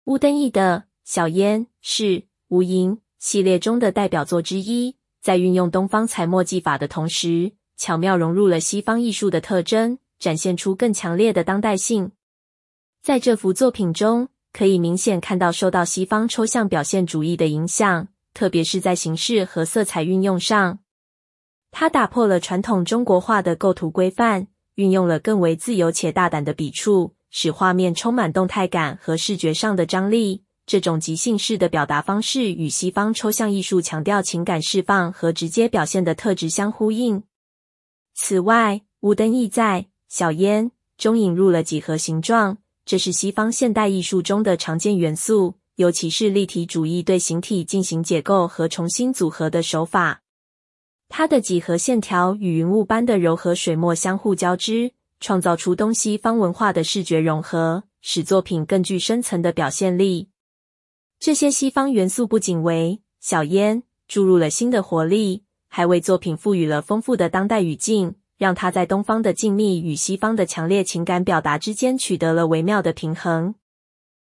乌登义的《小烟》是《无垠》系列中的代表作之一，在运用东方彩墨技法的同时，巧妙融入了西方艺术的特征，展现出更强烈的当代性。在这幅作品中，可以明显看到受到西方抽象表现主义的影响，特别是在形式和色彩运用上。它打破了传统中国画的构图规范，运用了更为自由且大胆的笔触，使画面充满动态感和视觉上的张力。这种即兴式的表达方式与西方抽象艺术强调情感释放和直接表现的特质相呼应。此外，乌登义在《小烟》中引入了几何形状，这是西方现代艺术中的常见元素，尤其是立体主义对形体进行解构和重新组合的手法。它的几何线条与云雾般的柔和水墨相互交织，创造出东西方文化的视觉融合，使作品更具深层的表现力。这些西方元素不仅为《小烟》注入了新的活力，还为作品赋予了丰富的当代语境，让它在东方的静谧与西方的强烈情感表达之间取得了微妙的平衡。